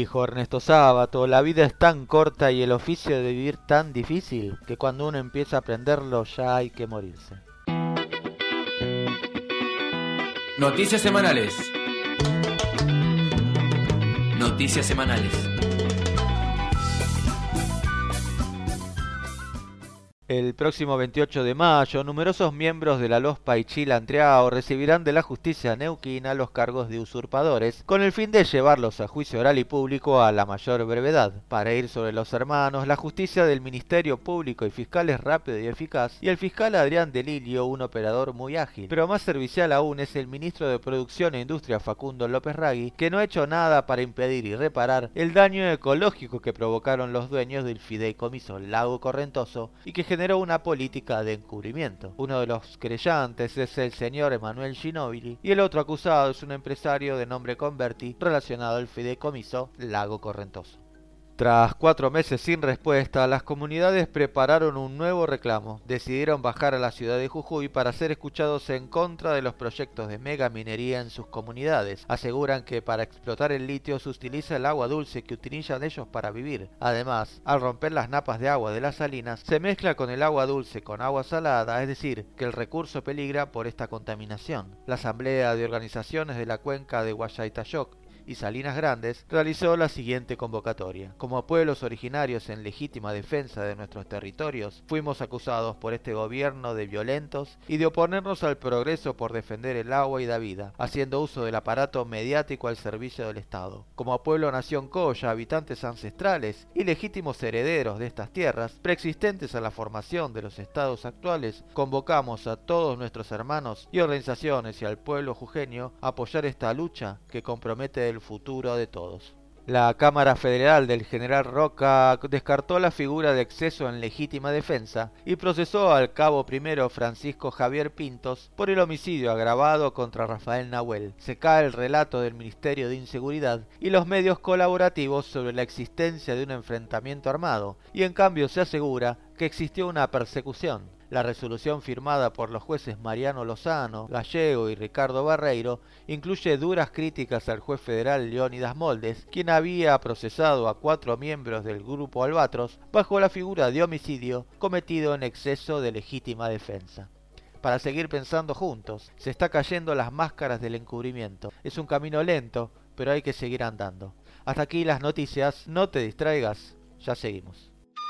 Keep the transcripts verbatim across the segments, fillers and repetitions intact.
Dijo Ernesto Sábato, la vida es tan corta y el oficio de vivir tan difícil que cuando uno empieza a aprenderlo ya hay que morirse. Noticias semanales. Noticias semanales. El próximo veintiocho de mayo, numerosos miembros de la LOSPA y Chilantreao recibirán de la justicia neuquina los cargos de usurpadores, con el fin de llevarlos a juicio oral y público a la mayor brevedad. Para ir sobre los hermanos, la justicia del Ministerio Público y Fiscal es rápido y eficaz, y el fiscal Adrián Delilio, un operador muy ágil. Pero más servicial aún es el ministro de Producción e Industria Facundo López Ragui, que no ha hecho nada para impedir y reparar el daño ecológico que provocaron los dueños del fideicomiso Lago Correntoso y que generó una política de encubrimiento. Uno de los querellantes es el señor Emanuel Ginóbili y el otro acusado es un empresario de nombre Converti relacionado al fideicomiso Lago Correntoso. Tras cuatro meses sin respuesta, las comunidades prepararon un nuevo reclamo. Decidieron bajar a la ciudad de Jujuy para ser escuchados en contra de los proyectos de megaminería en sus comunidades. Aseguran que para explotar el litio se utiliza el agua dulce que utilizan ellos para vivir. Además, al romper las napas de agua de las salinas, se mezcla con el agua dulce con agua salada, es decir, que el recurso peligra por esta contaminación. La Asamblea de Organizaciones de la Cuenca de Guayaytayoc y Salinas Grandes realizó la siguiente convocatoria. Como pueblos originarios en legítima defensa de nuestros territorios, fuimos acusados por este gobierno de violentos y de oponernos al progreso por defender el agua y la vida, haciendo uso del aparato mediático al servicio del Estado. Como pueblo nación Coya, habitantes ancestrales y legítimos herederos de estas tierras, preexistentes a la formación de los estados actuales, convocamos a todos nuestros hermanos y organizaciones y al pueblo jujeño a apoyar esta lucha que compromete el futuro de todos. La Cámara Federal del General Roca descartó la figura de exceso en legítima defensa y procesó al cabo primero Francisco Javier Pintos por el homicidio agravado contra Rafael Nahuel. Se cae el relato del Ministerio de Inseguridad y los medios colaborativos sobre la existencia de un enfrentamiento armado, y en cambio se asegura que existió una persecución. La resolución firmada por los jueces Mariano Lozano, Gallego y Ricardo Barreiro incluye duras críticas al juez federal Leónidas Moldes, quien había procesado a cuatro miembros del grupo Albatros bajo la figura de homicidio cometido en exceso de legítima defensa. Para seguir pensando juntos, se está cayendo las máscaras del encubrimiento. Es un camino lento, pero hay que seguir andando. Hasta aquí las noticias, no te distraigas, ya seguimos.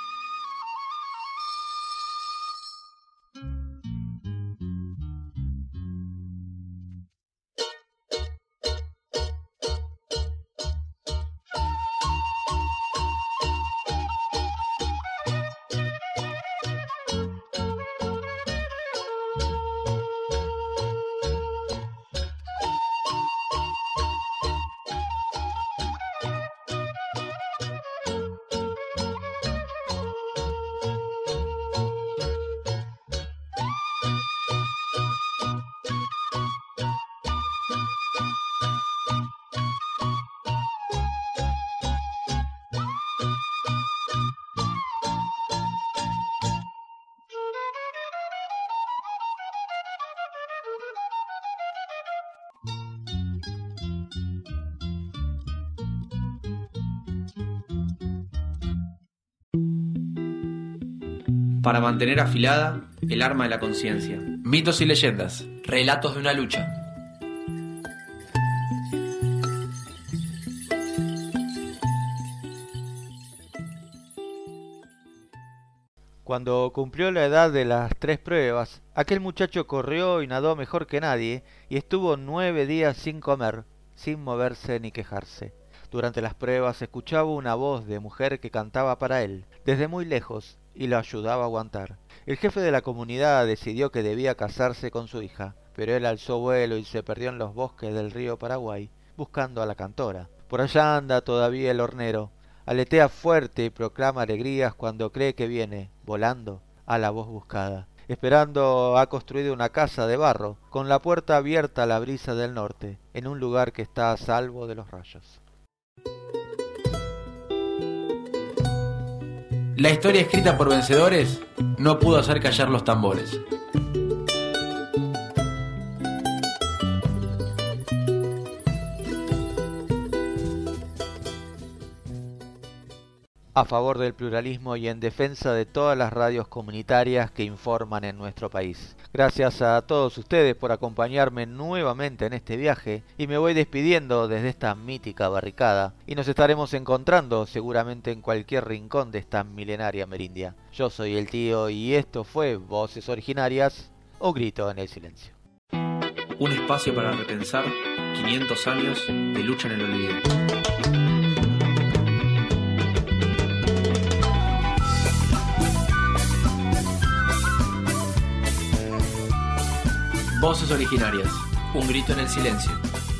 Para mantener afilada el arma de la conciencia. Mitos y leyendas. Relatos de una lucha. Cuando cumplió la edad de las tres pruebas, aquel muchacho corrió y nadó mejor que nadie y estuvo nueve días sin comer, sin moverse ni quejarse. Durante las pruebas escuchaba una voz de mujer que cantaba para él, desde muy lejos, y lo ayudaba a aguantar. El jefe de la comunidad decidió que debía casarse con su hija, pero él alzó vuelo y se perdió en los bosques del río Paraguay, buscando a la cantora. Por allá anda todavía el hornero, aletea fuerte y proclama alegrías cuando cree que viene, volando, a la voz buscada. Esperando ha construido una casa de barro, con la puerta abierta a la brisa del norte, en un lugar que está a salvo de los rayos. La historia escrita por vencedores no pudo hacer callar los tambores. a favor del pluralismo y en defensa de todas las radios comunitarias que informan en nuestro país. Gracias a todos ustedes por acompañarme nuevamente en este viaje y me voy despidiendo desde esta mítica barricada y nos estaremos encontrando seguramente en cualquier rincón de esta milenaria Amerindia. Yo soy el tío y esto fue Voces Originarias, un grito en el silencio. Un espacio para repensar quinientos años de lucha en el olvido. Voces Originarias, un grito en el silencio.